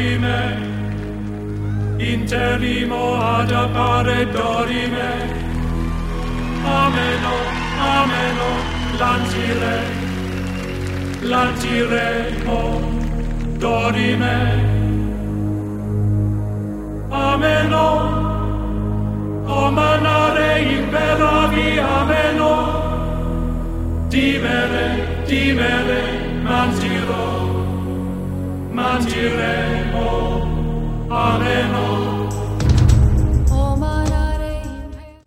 dorime, interimo ad appare dorime. Ameno, ameno, lanciremo, dorime. Ameno, o manare imperavi, ameno. Dimere, mangeremo, ameno.